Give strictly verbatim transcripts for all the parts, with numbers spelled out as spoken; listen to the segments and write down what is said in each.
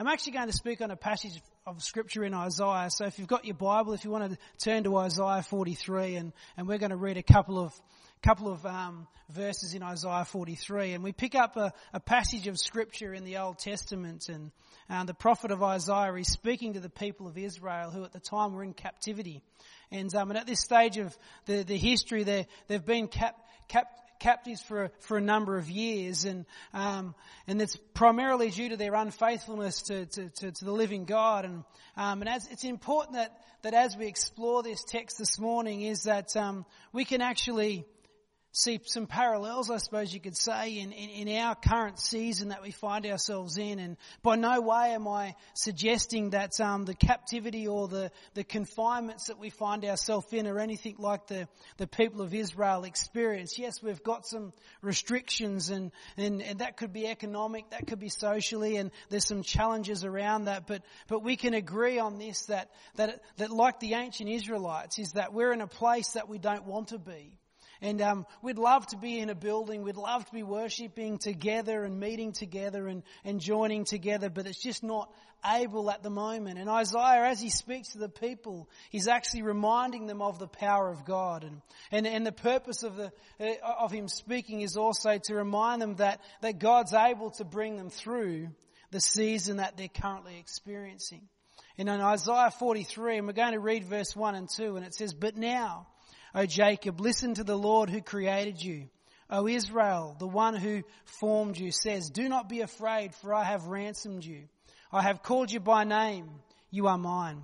I'm actually going to speak on a passage of scripture in Isaiah. So if you've got your Bible, if you want to turn to Isaiah forty-three, and, and we're going to read a couple of couple of um, verses in Isaiah forty-three. And we pick up a, a passage of scripture in the Old Testament, and um, the prophet of Isaiah is speaking to the people of Israel who at the time were in captivity. And, um, and at this stage of the, the history, they've been cap, cap, captives for a, for a number of years, and um, and it's primarily due to their unfaithfulness to, to, to, to the living God. And um, and as it's important that, that as we explore this text this morning, is that um, we can actually see some parallels, I suppose you could say, in, in, in our current season that we find ourselves in. And by no way am I suggesting that um, the captivity or the, the confinements that we find ourselves in are anything like the, the people of Israel experienced. Yes, we've got some restrictions, and, and, and that could be economic, that could be socially, and there's some challenges around that. But but we can agree on this, that that that like the ancient Israelites, is that we're in a place that we don't want to be. And um, we'd love to be in a building, we'd love to be worshipping together and meeting together and, and joining together, but it's just not able at the moment. And Isaiah, as he speaks to the people, he's actually reminding them of the power of God. And and, and the purpose of the uh, of him speaking is also to remind them that, that God's able to bring them through the season that they're currently experiencing. And in Isaiah forty-three, and we're going to read verse one and two, and it says, "But now, O Jacob, listen to the Lord who created you. O Israel, the one who formed you, says, do not be afraid, for I have ransomed you. I have called you by name. You are mine.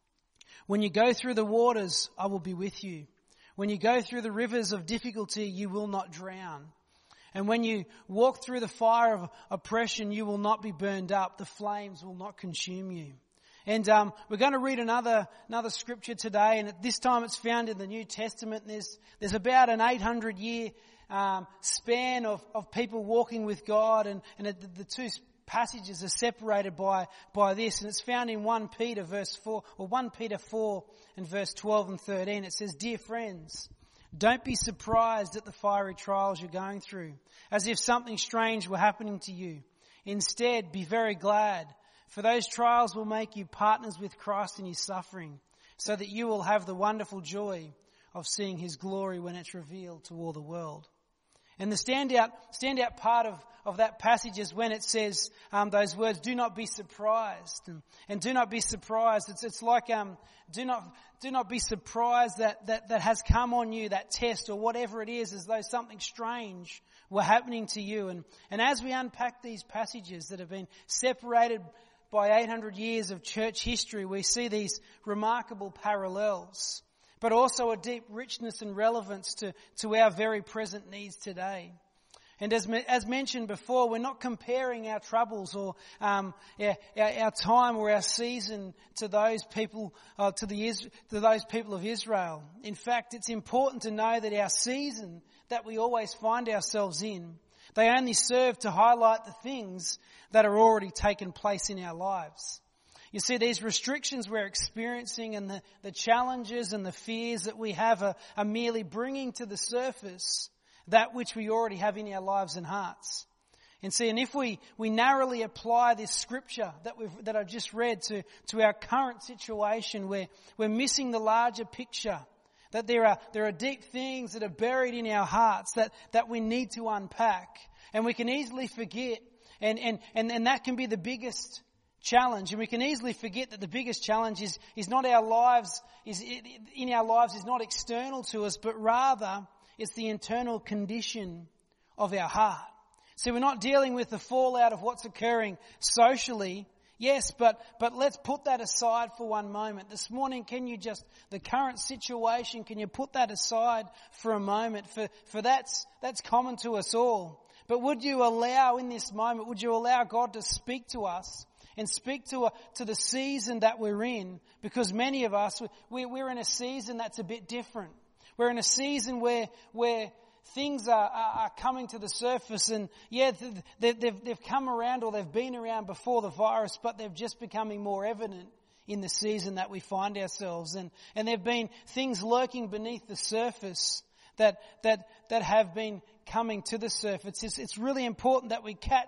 When you go through the waters, I will be with you. When you go through the rivers of difficulty, you will not drown. And when you walk through the fire of oppression, you will not be burned up. The flames will not consume you." And um, we're going to read another another scripture today, and at this time it's found in the New Testament. And there's there's about an eight hundred year um, span of, of people walking with God, and, and the, the two passages are separated by by this, and it's found in First Peter verse four, or First Peter four and verse twelve and thirteen. It says, "Dear friends, don't be surprised at the fiery trials you're going through, as if something strange were happening to you. Instead, be very glad. For those trials will make you partners with Christ in his suffering, so that you will have the wonderful joy of seeing his glory when it's revealed to all the world." And the standout standout part of, of that passage is when it says um, those words, "Do not be surprised," and, and do not be surprised. It's it's like um, do not do not be surprised that, that that has come on you, that test or whatever it is, as though something strange were happening to you. And and as we unpack these passages that have been separated by eight hundred years of church history, we see these remarkable parallels, but also a deep richness and relevance to, to our very present needs today. And as as mentioned before, we're not comparing our troubles or um, our, our, our time or our season to those people uh, to the to those people of Israel. In fact, it's important to know that our season that we always find ourselves in, they only serve to highlight the things that are already taken place in our lives. You see, these restrictions we're experiencing and the, the challenges and the fears that we have are, are merely bringing to the surface that which we already have in our lives and hearts. And see, and if we, we narrowly apply this scripture that we've that I've just read to, to our current situation, where we're missing the larger picture, that there are there are deep things that are buried in our hearts that, that we need to unpack. And we can easily forget, and, and, and, and that can be the biggest challenge. And we can easily forget that the biggest challenge is, is not our lives, is in our lives is not external to us, but rather it's the internal condition of our heart. So we're not dealing with the fallout of what's occurring socially. Yes, but but let's put that aside for one moment. This morning, can you just, the current situation, can you put that aside for a moment? For for that's that's common to us all. But would you allow in this moment, would you allow God to speak to us and speak to a, to the season that we're in? Because many of us, we, we're in a season that's a bit different. We're in a season where where things are, are, are coming to the surface, and yeah, they've, they've, they've come around, or they've been around before the virus, but they're just becoming more evident in the season that we find ourselves. And, and there have been things lurking beneath the surface that that that have been coming to the surface. It's, it's really important that we catch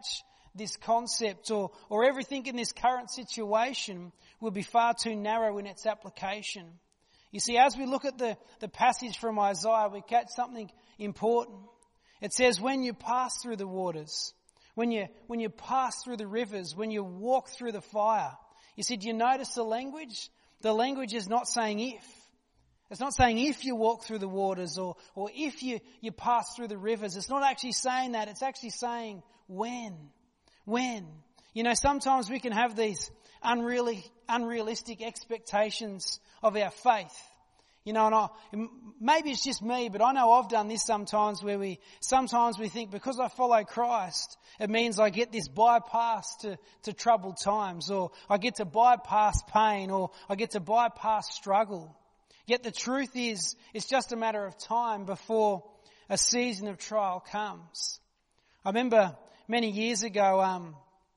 this concept or, or everything in this current situation will be far too narrow in its application. You see, as we look at the, the passage from Isaiah, we catch something important. It says, when you pass through the waters, when you, when you pass through the rivers, when you walk through the fire. You see, do you notice the language? The language is not saying if. It's not saying if you walk through the waters or, or if you, you pass through the rivers. It's not actually saying that. It's actually saying when. When. You know, sometimes we can have these unreally, unrealistic expectations of our faith. You know, and I, maybe it's just me, but I know I've done this sometimes where we, sometimes we think because I follow Christ, it means I get this bypass to, to troubled times, or I get to bypass pain, or I get to bypass struggle. Yet the truth is, it's just a matter of time before a season of trial comes. I remember many years ago, um,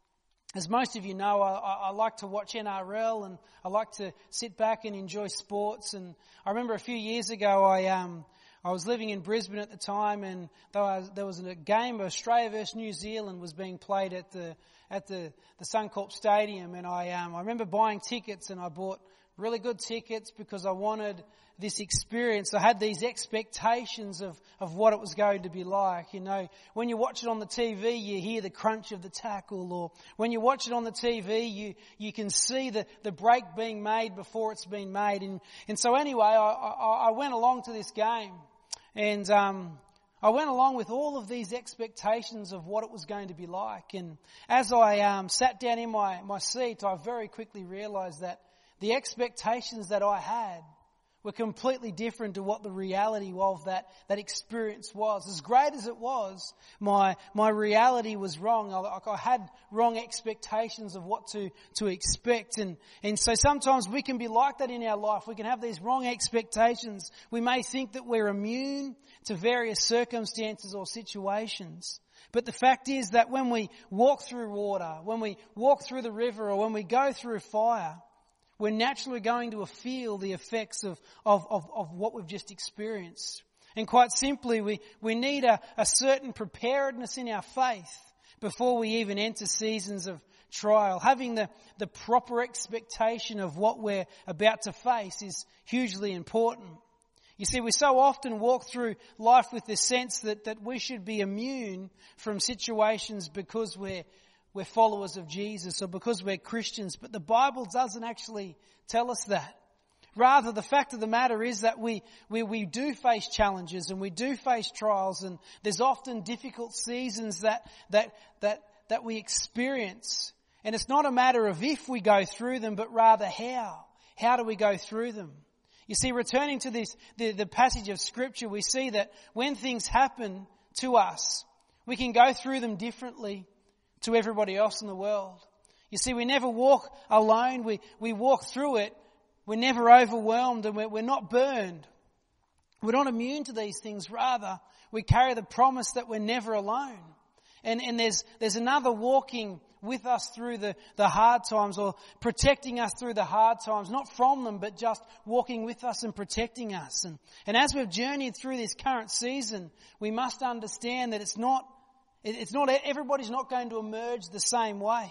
as most of you know, I, I like to watch N R L and I like to sit back and enjoy sports. And I remember a few years ago, I um I was living in Brisbane at the time, and there was, there was a game of Australia versus New Zealand was being played at the at the the Suncorp Stadium, and I um I remember buying tickets, and I bought really good tickets because I wanted this experience. I had these expectations of, of what it was going to be like. You know, when you watch it on the T V, you hear the crunch of the tackle, or when you watch it on the T V, you, you can see the, the break being made before it's been made. And, and so anyway, I, I, I went along to this game, and, um, I went along with all of these expectations of what it was going to be like. And as I, um, sat down in my, my seat, I very quickly realized that the expectations that I had were completely different to what the reality of that, that experience was. As great as it was, my my reality was wrong. I, I had wrong expectations of what to, to expect. And, and so sometimes we can be like that in our life. We can have these wrong expectations. We may think that we're immune to various circumstances or situations. But the fact is that when we walk through water, when we walk through the river, or when we go through fire, we're naturally going to feel the effects of, of, of, of what we've just experienced. And quite simply, we, we need a, a certain preparedness in our faith before we even enter seasons of trial. Having the, the proper expectation of what we're about to face is hugely important. You see, we so often walk through life with the sense that, that we should be immune from situations because we're We're followers of Jesus, or because we're Christians, but the Bible doesn't actually tell us that. Rather, the fact of the matter is that we, we, we do face challenges and we do face trials, and there's often difficult seasons that, that, that, that we experience. And it's not a matter of if we go through them, but rather how. How do we go through them? You see, returning to this, the, the passage of Scripture, we see that when things happen to us, we can go through them differently to everybody else in the world. You see, we never walk alone. We, we walk through it. We're never overwhelmed, and we're, we're not burned. We're not immune to these things. Rather, we carry the promise that we're never alone. And, and there's, there's another walking with us through the, the hard times, or protecting us through the hard times, not from them, but just walking with us and protecting us. And, and as we've journeyed through this current season, we must understand that it's not It's not, everybody's not going to emerge the same way.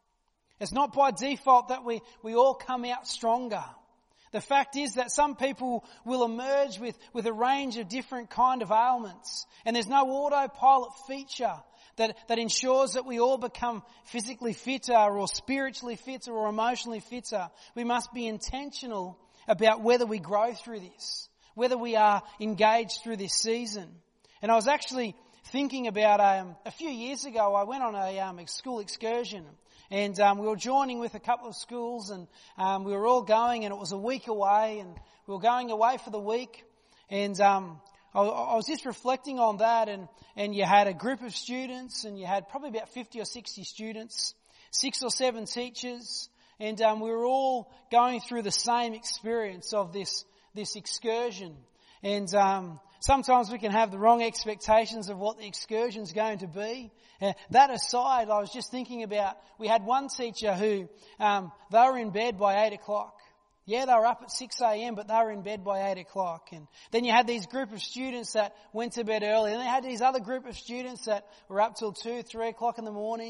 It's not by default that we, we all come out stronger. The fact is that some people will emerge with, with a range of different kind of ailments. And there's no autopilot feature that, that ensures that we all become physically fitter or spiritually fitter or emotionally fitter. We must be intentional about whether we grow through this, whether we are engaged through this season. And I was actually thinking about um, a few years ago, I went on a, um, a school excursion, and um, we were joining with a couple of schools, and um, we were all going, and it was a week away, and we were going away for the week. And um, I, I was just reflecting on that, and, and you had a group of students, and you had probably about fifty or sixty students, six or seven teachers, and um, we were all going through the same experience of this this excursion. And um, sometimes we can have the wrong expectations of what the excursion's going to be. Uh, that aside, I was just thinking about, we had one teacher who, um, they were in bed by eight o'clock. Yeah, they were up at six a.m, but they were in bed by eight o'clock. And then you had these group of students that went to bed early. And then you had these other group of students that were up till two, three o'clock in the morning.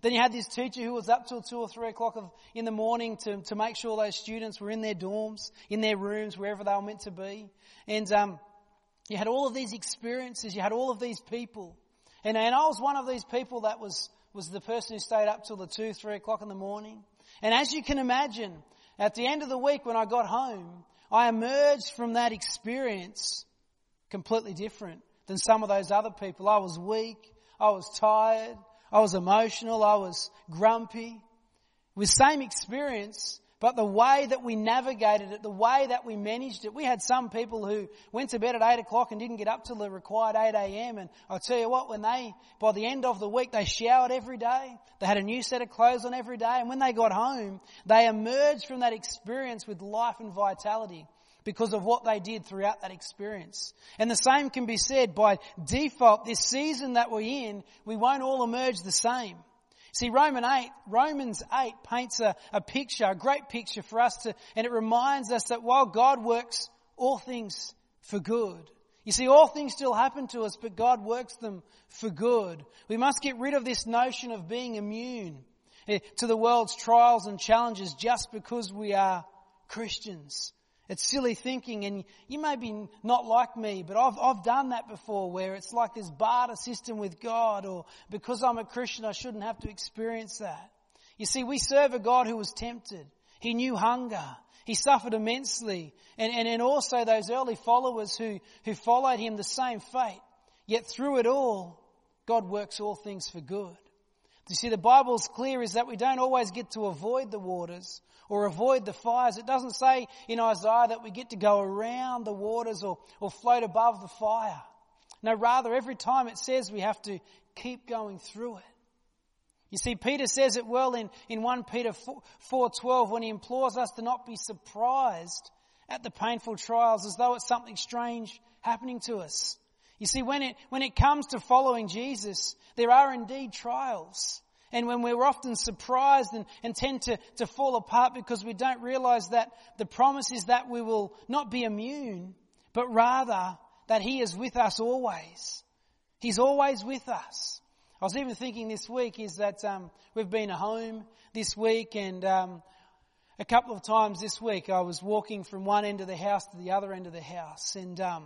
Then you had this teacher who was up till two or three o'clock of, in the morning to, to make sure those students were in their dorms, in their rooms, wherever they were meant to be. And um, you had all of these experiences. You had all of these people. And, and I was one of these people that was, was the person who stayed up till the two, three o'clock in the morning. And as you can imagine, at the end of the week when I got home, I emerged from that experience completely different than some of those other people. I was weak. I was tired. I was emotional, I was grumpy. With same experience, but the way that we navigated it, the way that we managed it. We had some people who went to bed at eight o'clock and didn't get up till the required eight a.m. And I'll tell you what, when they, by the end of the week, they showered every day. They had a new set of clothes on every day. And when they got home, they emerged from that experience with life and vitality, because of what they did throughout that experience. And the same can be said by default. This season that we're in, we won't all emerge the same. See, Romans eight, Romans eight paints a, a picture, a great picture for us to, and it reminds us that while God works all things for good. You see, all things still happen to us, but God works them for good. We must get rid of this notion of being immune to the world's trials and challenges just because we are Christians. It's silly thinking, and you may be not like me, but I've I've done that before, where it's like this barter system with God, or because I'm a Christian I shouldn't have to experience that. You see, we serve a God who was tempted. He knew hunger. He suffered immensely. And, and, and also those early followers who, who followed him, the same fate. Yet through it all, God works all things for good. You see, the Bible's clear is that we don't always get to avoid the waters or avoid the fires. It doesn't say in Isaiah that we get to go around the waters or, or float above the fire. No, rather, every time it says we have to keep going through it. You see, Peter says it well in, in First Peter four twelve when he implores us to not be surprised at the painful trials as though it's something strange happening to us. You see, when it when it comes to following Jesus, there are indeed trials. And when we're often surprised and, and tend to, to fall apart because we don't realise that the promise is that we will not be immune, but rather that he is with us always. He's always with us. I was even thinking this week is that um, we've been home this week, and um, a couple of times this week I was walking from one end of the house to the other end of the house, and um,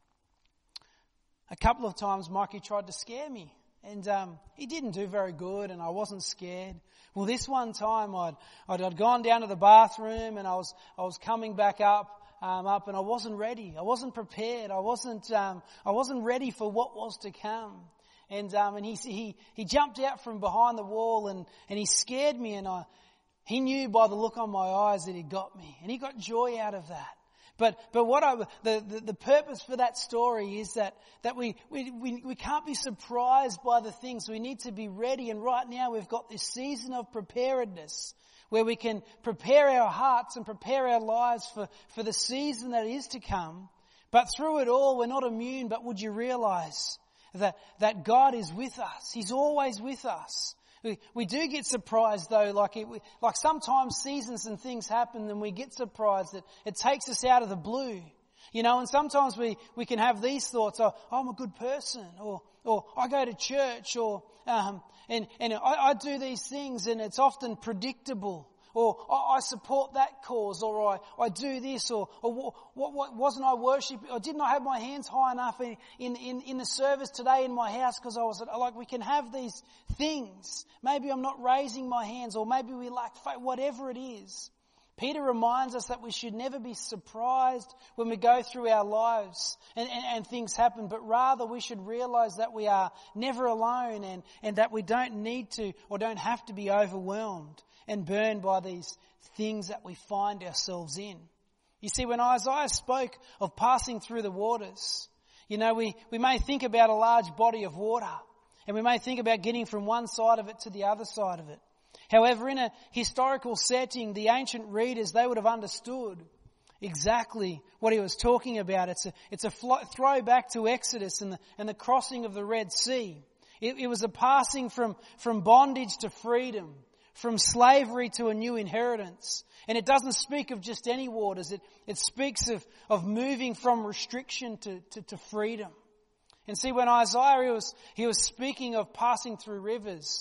a couple of times Mikey tried to scare me. And um, he didn't do very good, and I wasn't scared. Well, this one time I'd, I'd I'd gone down to the bathroom, and I was I was coming back up um, up, and I wasn't ready. I wasn't prepared. I wasn't um, I wasn't ready for what was to come. And um, and he he he jumped out from behind the wall, and, and he scared me, and I he knew by the look on my eyes that he got me, and he got joy out of that. But but what I the, the, the purpose for that story is that that we, we we we can't be surprised by the things. We need to be ready. And right now we've got this season of preparedness where we can prepare our hearts and prepare our lives for, for the season that is to come. But through it all, we're not immune. But would you realise that that God is with us? He's always with us. We, we do get surprised though, like it, like sometimes seasons and things happen and we get surprised that it takes us out of the blue. You know, and sometimes we, we can have these thoughts, oh, I'm a good person, or, or I go to church, or, um, and, and I, I do these things and it's often predictable. Or I support that cause, or I, I do this, or, or what, what, wasn't I worshiping, or didn't I have my hands high enough in, in, in, in the service today in my house because I was, like we can have these things. Maybe I'm not raising my hands, or maybe we lack faith, whatever it is. Peter reminds us that we should never be surprised when we go through our lives and, and, and things happen, but rather we should realise that we are never alone, and, and that we don't need to or don't have to be overwhelmed and burned by these things that we find ourselves in. You see, when Isaiah spoke of passing through the waters, you know, we, we may think about a large body of water, and we may think about getting from one side of it to the other side of it. However, in a historical setting, the ancient readers, they would have understood exactly what he was talking about. It's a, it's a flo- throwback to Exodus and the, and the crossing of the Red Sea. It, it was a passing from, from bondage to freedom, from slavery to a new inheritance. And it doesn't speak of just any waters. It, it speaks of, of moving from restriction to, to, to freedom. And see, when Isaiah, he was, he was speaking of passing through rivers.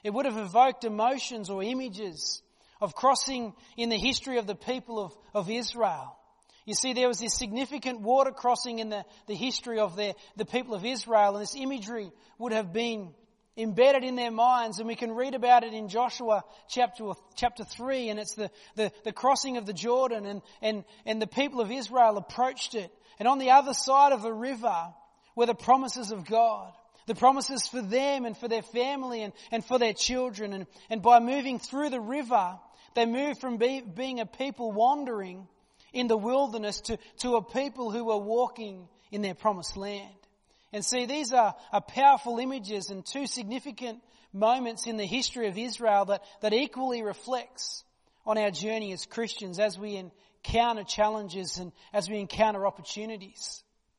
It would have evoked emotions or images of crossing in the history of the people of, of Israel. You see, there was this significant water crossing in the, the history of their, the people of Israel, and this imagery would have been embedded in their minds, and we can read about it in Joshua chapter chapter three, and it's the, the, the crossing of the Jordan, and, and, and the people of Israel approached it. And on the other side of the river were the promises of God, the promises for them and for their family and, and for their children. And, and by moving through the river, they moved from be, being a people wandering in the wilderness to, to a people who were walking in their promised land. And see, these are, are powerful images and two significant moments in the history of Israel that, that equally reflects on our journey as Christians as we encounter challenges and as we encounter opportunities.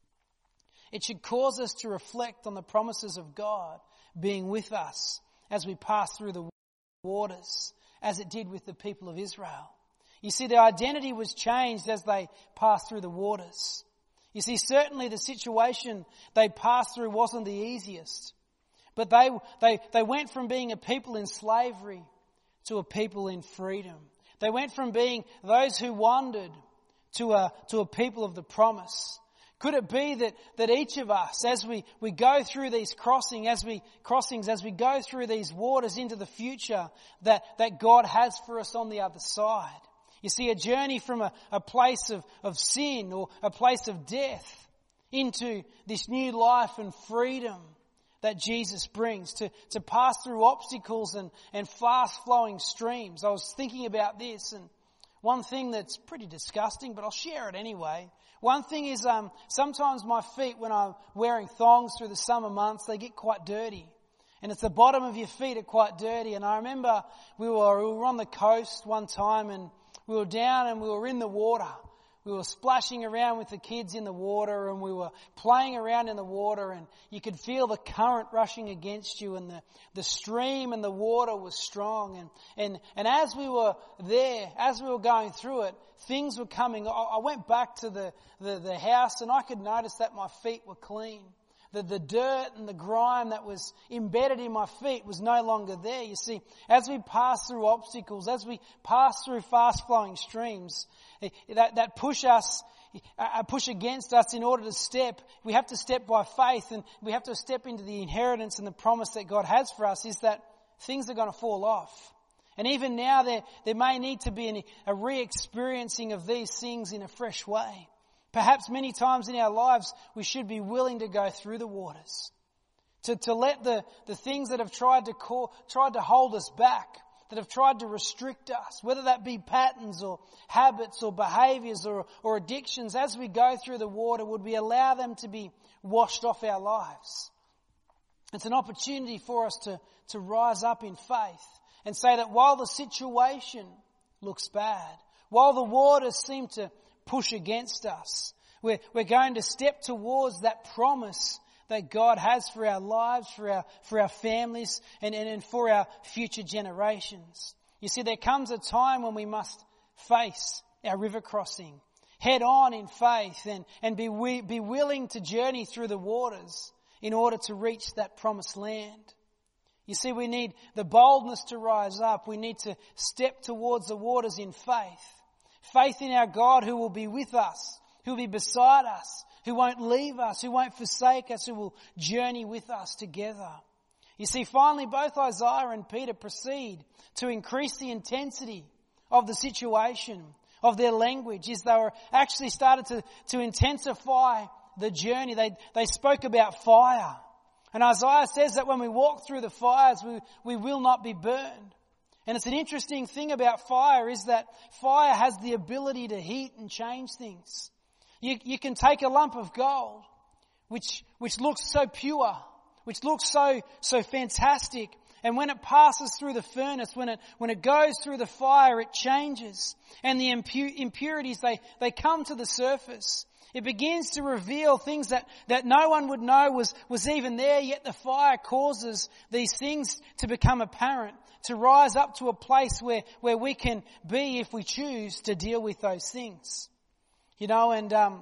It should cause us to reflect on the promises of God being with us as we pass through the waters, as it did with the people of Israel. You see, their identity was changed as they passed through the waters. You see, certainly the situation they passed through wasn't the easiest. But they, they, they went from being a people in slavery to a people in freedom. They went from being those who wandered to a, to a people of the promise. Could it be that, that each of us, as we, we go through these crossing, as we, crossings, as we go through these waters into the future, that, that God has for us on the other side? You see, a journey from a, a place of, of sin or a place of death into this new life and freedom that Jesus brings, to, to pass through obstacles and, and fast-flowing streams. I was thinking about this, and one thing that's pretty disgusting, but I'll share it anyway. One thing is um, sometimes my feet, when I'm wearing thongs through the summer months, they get quite dirty. And it's the bottom of your feet are quite dirty. And I remember we were, we were on the coast one time, and we were down and we were in the water. We were splashing around with the kids in the water, and we were playing around in the water, and you could feel the current rushing against you, and the, the stream and the water was strong. And, and, and as we were there, as we were going through it, things were coming. I, I went back to the, the, the house, and I could notice that my feet were clean. The, the dirt and the grime that was embedded in my feet was no longer there. You see, as we pass through obstacles, as we pass through fast-flowing streams, that, that push us, uh, push against us in order to step, we have to step by faith, and we have to step into the inheritance and the promise that God has for us, is that things are going to fall off. And even now there, there may need to be an, a re-experiencing of these things in a fresh way. Perhaps many times in our lives we should be willing to go through the waters, to, to let the, the things that have tried to call, tried to hold us back, that have tried to restrict us, whether that be patterns or habits or behaviours or, or addictions, as we go through the water, would we allow them to be washed off our lives? It's an opportunity for us to, to rise up in faith and say that while the situation looks bad, while the waters seem to push against us, We're, we're going to step towards that promise that God has for our lives, for our, for our families, and, and, and for our future generations. You see, there comes a time when we must face our river crossing head on in faith, and, and be, we, be willing to journey through the waters in order to reach that promised land. You see, we need the boldness to rise up. We need to step towards the waters in faith. Faith in our God who will be with us, who will be beside us, who won't leave us, who won't forsake us, who will journey with us together. You see, finally, both Isaiah and Peter proceed to increase the intensity of the situation, of their language, as they were actually started to, to intensify the journey. They, they spoke about fire. And Isaiah says that when we walk through the fires, we, we will not be burned. And it's an interesting thing about fire is that fire has the ability to heat and change things. You, you can take a lump of gold, which, which looks so pure, which looks so, so fantastic. And when it passes through the furnace, when it, when it goes through the fire, it changes. And the impu- impurities, they, they come to the surface. It begins to reveal things that, that no one would know was, was even there, yet the fire causes these things to become apparent, to rise up to a place where, where we can be if we choose to deal with those things. You know, and um,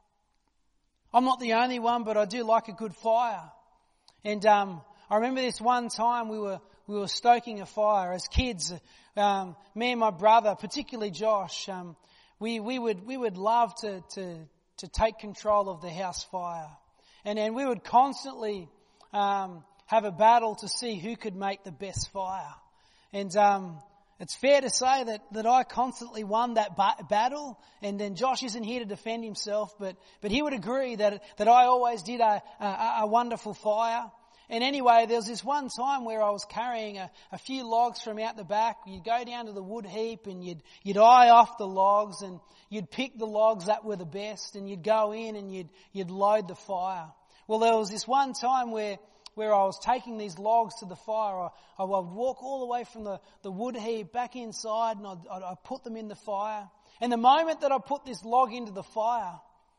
I'm not the only one, but I do like a good fire. And um, I remember this one time we were we were stoking a fire. As kids, um, me and my brother, particularly Josh, um, we, we would, we would love to, to, to take control of the house fire. And then we would constantly, um, have a battle to see who could make the best fire. And, um, it's fair to say that, that I constantly won that ba- battle, and then Josh isn't here to defend himself, but, but he would agree that, that I always did a, a, a wonderful fire. And anyway, there was this one time where I was carrying a, a few logs from out the back. You'd go down to the wood heap and you'd, you'd eye off the logs and you'd pick the logs that were the best and you'd go in and you'd, you'd load the fire. Well, there was this one time where where I was taking these logs to the fire. I, I would walk all the way from the, the wood heap back inside and I'd, I'd, I'd put them in the fire. And the moment that I put this log into the fire,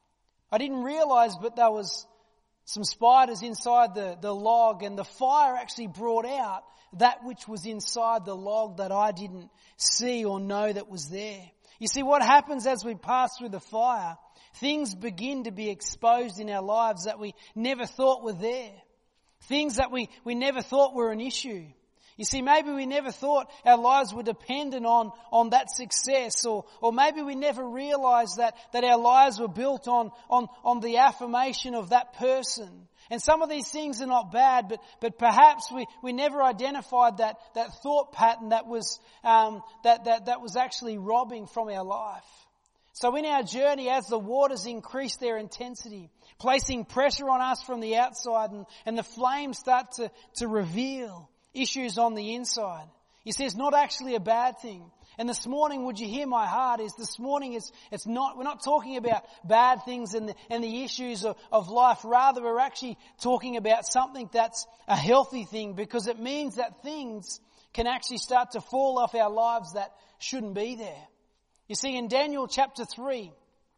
I didn't realise, but there was some spiders inside the, the log, and the fire actually brought out that which was inside the log that I didn't see or know that was there. You see, what happens as we pass through the fire, things begin to be exposed in our lives that we never thought were there. Things that we, we never thought were an issue. You see, maybe we never thought our lives were dependent on, on that success, or, or maybe we never realised that, that our lives were built on, on, on the affirmation of that person. And some of these things are not bad, but, but perhaps we, we never identified that, that thought pattern that was, um, that, that, that was actually robbing from our life. So in our journey, as the waters increase their intensity, placing pressure on us from the outside, and, and the flames start to, to reveal issues on the inside. You see, it's not actually a bad thing. And this morning, would you hear my heart, is this morning is, it's not, we're not talking about bad things and the, and the issues of, of life. Rather, we're actually talking about something that's a healthy thing, because it means that things can actually start to fall off our lives that shouldn't be there. You see, in Daniel chapter three,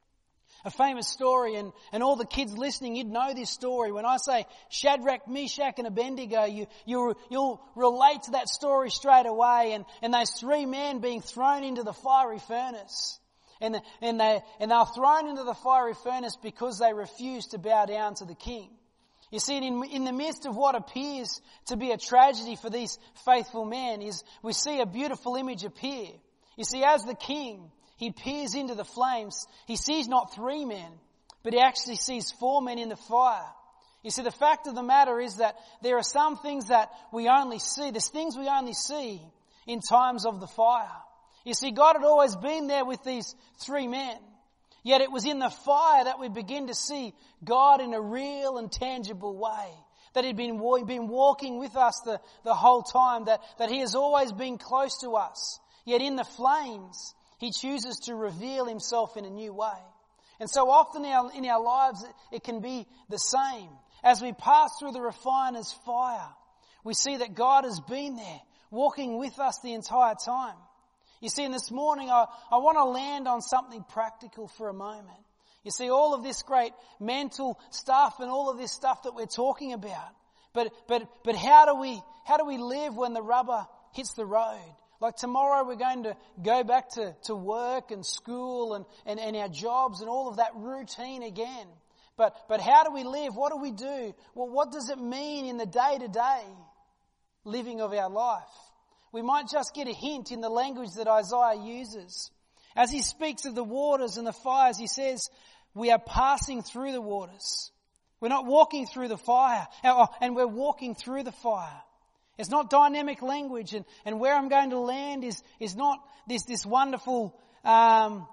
a famous story, and, and all the kids listening, you'd know this story. When I say Shadrach, Meshach and Abednego, you, you, you'll relate to that story straight away. And, and those three men being thrown into the fiery furnace. And, and, they, and they were thrown into the fiery furnace because they refused to bow down to the king. You see, in, in the midst of what appears to be a tragedy for these faithful men, is we see a beautiful image appear. You see, as the king, he peers into the flames, he sees not three men, but he actually sees four men in the fire. You see, the fact of the matter is that there are some things that we only see, there's things we only see in times of the fire. You see, God had always been there with these three men, yet it was in the fire that we begin to see God in a real and tangible way. That he'd been, been walking with us the, the whole time, that, that he has always been close to us. Yet in the flames, he chooses to reveal himself in a new way. And so often in our, in our lives, it can be the same. As we pass through the refiner's fire, we see that God has been there, walking with us the entire time. You see, and this morning, I, I want to land on something practical for a moment. You see, all of this great mental stuff and all of this stuff that we're talking about. But, but, but how do we, how do we live when the rubber hits the road? Like tomorrow we're going to go back to, to work and school and, and, and our jobs and all of that routine again. But but how do we live? What do we do? Well, what does it mean in the day-to-day living of our life? We might just get a hint in the language that Isaiah uses. As he speaks of the waters and the fires, he says, we are passing through the waters. We're not walking through the fire, and we're walking through the fire. It's not dynamic language, and, and where I'm going to land is, is not this, this wonderful um,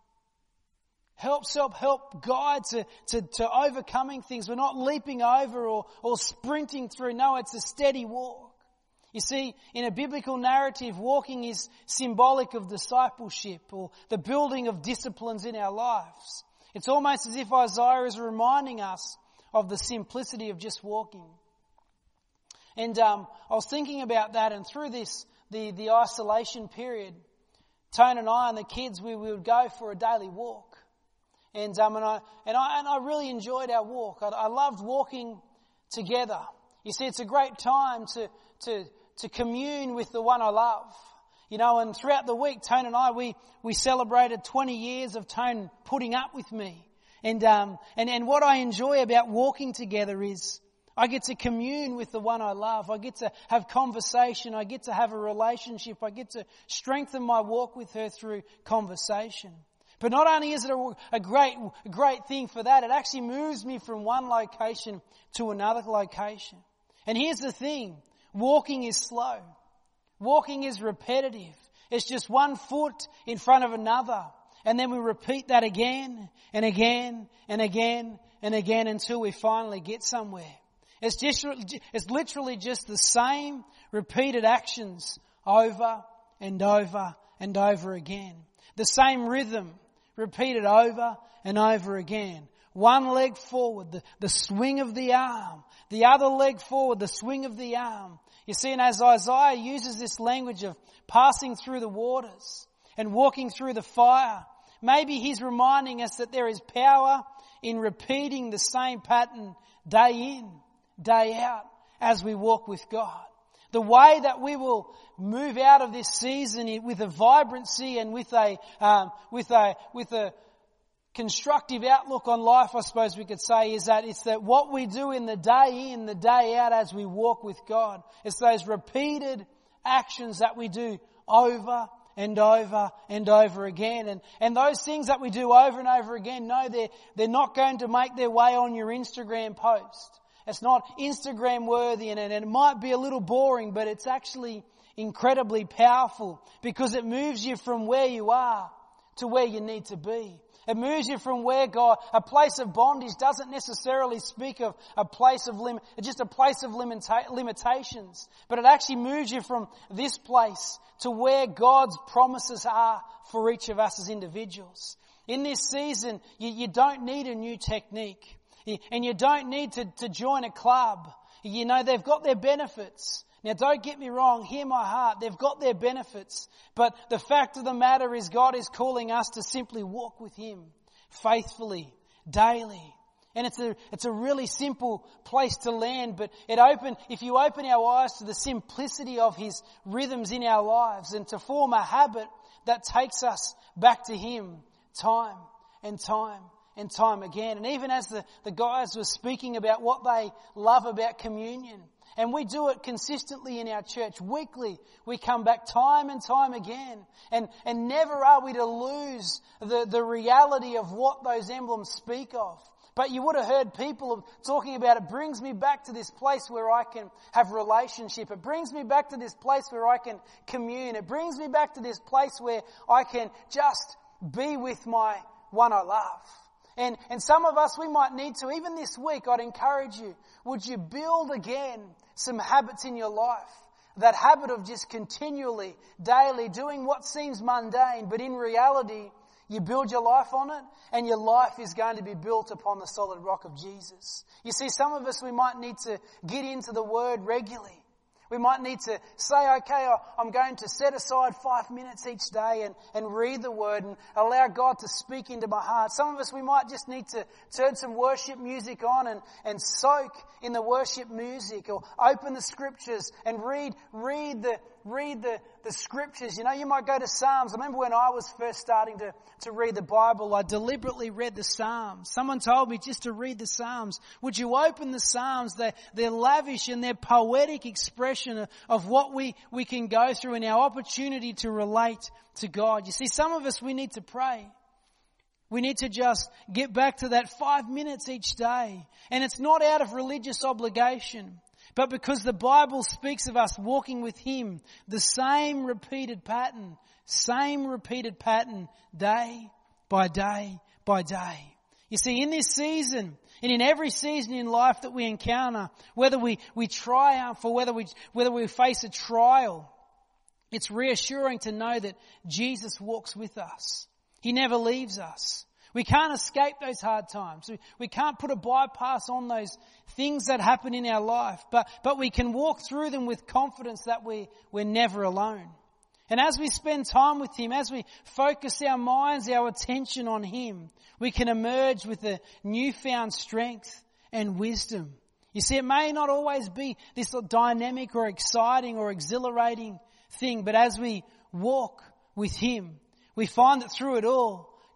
help, help, help guide to, to, to overcoming things. We're not leaping over or, or sprinting through. No, it's a steady walk. You see, in a biblical narrative, walking is symbolic of discipleship or the building of disciplines in our lives. It's almost as if Isaiah is reminding us of the simplicity of just walking. And um, I was thinking about that, and through this, the, the isolation period, Tone and I and the kids, we, we would go for a daily walk. And um, and I and I and I really enjoyed our walk. I, I loved walking together. You see, it's a great time to to to commune with the one I love. You know, and throughout the week, Tone and I, we we celebrated twenty years of Tone putting up with me. And um and and what I enjoy about walking together is, I get to commune with the one I love. I get to have conversation. I get to have a relationship. I get to strengthen my walk with her through conversation. But not only is it a, a great, a great thing for that, it actually moves me from one location to another location. And here's the thing. Walking is slow. Walking is repetitive. It's just one foot in front of another. And then we repeat that again and again and again and again until we finally get somewhere. It's just, it's literally just the same repeated actions over and over and over again. The same rhythm repeated over and over again. One leg forward, the, the swing of the arm. The other leg forward, the swing of the arm. You see, and as Isaiah uses this language of passing through the waters and walking through the fire, maybe he's reminding us that there is power in repeating the same pattern day in, day out as we walk with God. The way that we will move out of this season with a vibrancy and with a um, with a with a constructive outlook on life, I suppose we could say, is that it's that what we do in the day in, the day out as we walk with God. It's those repeated actions that we do over and over and over again. And, and those things that we do over and over again, no, they're, they're not going to make their way on your Instagram post. It's not Instagram worthy, and, and it might be a little boring, but it's actually incredibly powerful because it moves you from where you are to where you need to be. It moves you from where God, a place of bondage doesn't necessarily speak of a place of limit, just a place of limita- limitations, but it actually moves you from this place to where God's promises are for each of us as individuals. In this season, you, you don't need a new technique, and you don't need to, to join a club. You know, they've got their benefits. Now, don't get me wrong, hear my heart, they've got their benefits. But the fact of the matter is God is calling us to simply walk with Him faithfully, daily. And it's a, it's a really simple place to land, but it open, if you open our eyes to the simplicity of His rhythms in our lives and to form a habit that takes us back to Him time and time and time again. And even as the, the guys were speaking about what they love about communion, and we do it consistently in our church. Weekly, we come back time and time again. And, and never are we to lose the, the reality of what those emblems speak of. But you would have heard people talking about it brings me back to this place where I can have relationship. It brings me back to this place where I can commune. It brings me back to this place where I can just be with my one I love. And, and some of us, we might need to, even this week, I'd encourage you, would you build again some habits in your life? That habit of just continually, daily, doing what seems mundane, but in reality, you build your life on it, and your life is going to be built upon the solid rock of Jesus. You see, some of us, we might need to get into the Word regularly. We might need to say, okay, I'm going to set aside five minutes each day and, and read the Word and allow God to speak into my heart. Some of us, we might just need to turn some worship music on and, and soak in the worship music, or open the Scriptures and read read the read the, the Scriptures. You know, you might go to Psalms. I remember when I was first starting to, to read the Bible, I deliberately read the Psalms. Someone told me just to read the Psalms. Would you open the Psalms? They're, they're lavish in their poetic expression of, of what we, we can go through in our opportunity to relate to God. You see, some of us, we need to pray. We need to just get back to that five minutes each day. And it's not out of religious obligation, but because the Bible speaks of us walking with Him, the same repeated pattern, same repeated pattern, day by day by day. You see, in this season, and in every season in life that we encounter, whether we, we triumph or whether we, whether we face a trial, it's reassuring to know that Jesus walks with us. He never leaves us. We can't escape those hard times. We, we can't put a bypass on those things that happen in our life. But, but we can walk through them with confidence that we, we're never alone. And as we spend time with Him, as we focus our minds, our attention on Him, we can emerge with a newfound strength and wisdom. You see, it may not always be this dynamic or exciting or exhilarating thing, but as we walk with Him, we find that through it all,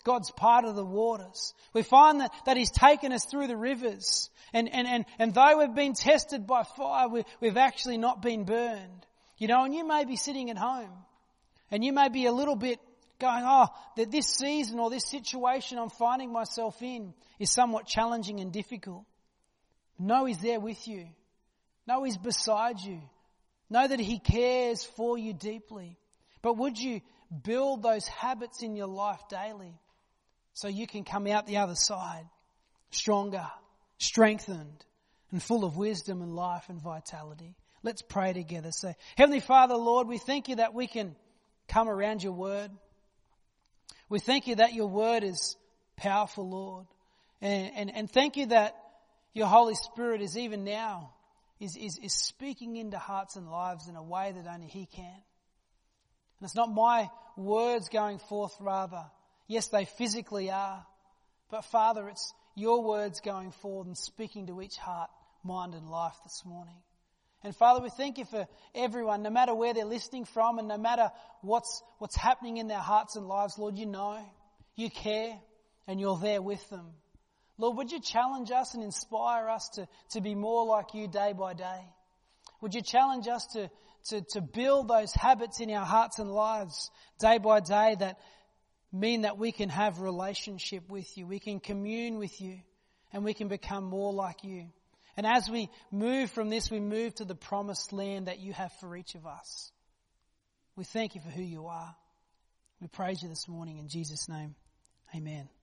God's parted the waters. We find that, that He's taken us through the rivers. And, and, and, and though we've been tested by fire, we, we've actually not been burned. You know, and you may be sitting at home and you may be a little bit going, oh, that this season or this situation I'm finding myself in is somewhat challenging and difficult. Know He's there with you. Know He's beside you. Know that He cares for you deeply. But would you build those habits in your life daily so you can come out the other side stronger, strengthened, and full of wisdom and life and vitality? Let's pray together. So, Heavenly Father, Lord, we thank You that we can come around Your word. We thank You that Your word is powerful, Lord. And, and, and thank You that Your Holy Spirit is even now is, is, is speaking into hearts and lives in a way that only He can. And it's not my words going forth, rather. Yes, they physically are. But Father, it's Your words going forward and speaking to each heart, mind and life this morning. And Father, we thank You for everyone, no matter where they're listening from and no matter what's what's happening in their hearts and lives. Lord, You know, You care, and You're there with them. Lord, would You challenge us and inspire us to, to be more like You day by day? Would You challenge us to, to, to build those habits in our hearts and lives day by day that mean that we can have relationship with You, we can commune with You, and we can become more like You. And as we move from this, we move to the promised land that You have for each of us. We thank You for who You are. We praise You this morning in Jesus' name. Amen.